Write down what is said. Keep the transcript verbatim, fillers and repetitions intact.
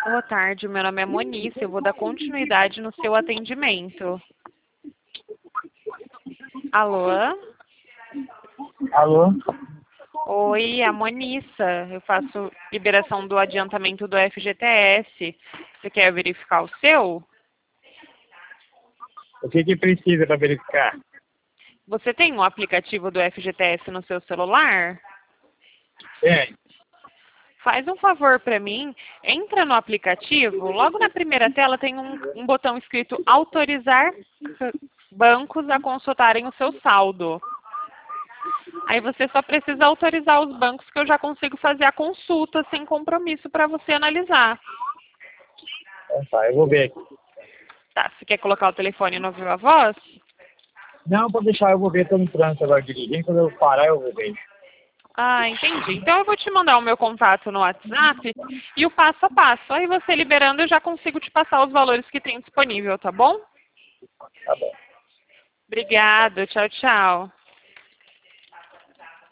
Boa tarde, meu nome é Moniça, eu vou dar continuidade no seu atendimento. Alô? Alô? Oi, é a Moniça, eu faço liberação do adiantamento do F G T S. Você quer verificar o seu? O que que precisa para verificar? Você tem um aplicativo do F G T S no seu celular? Tem. Faz um favor para mim, entra no aplicativo, logo na primeira tela tem um, um botão escrito autorizar bancos a consultarem o seu saldo. Aí você só precisa autorizar os bancos que eu já consigo fazer a consulta sem compromisso para você analisar. Então tá, eu vou ver aqui. Tá, você quer colocar o telefone no Viva Voz? Não, pode deixar, eu vou ver, estou no trânsito agora dirigindo, quando eu parar eu vou ver. Ah, entendi. Então eu vou te mandar o meu contato no WhatsApp e o passo a passo. Aí você liberando eu já consigo te passar os valores que tem disponível, tá bom? Tá bom. Obrigada, tchau, tchau.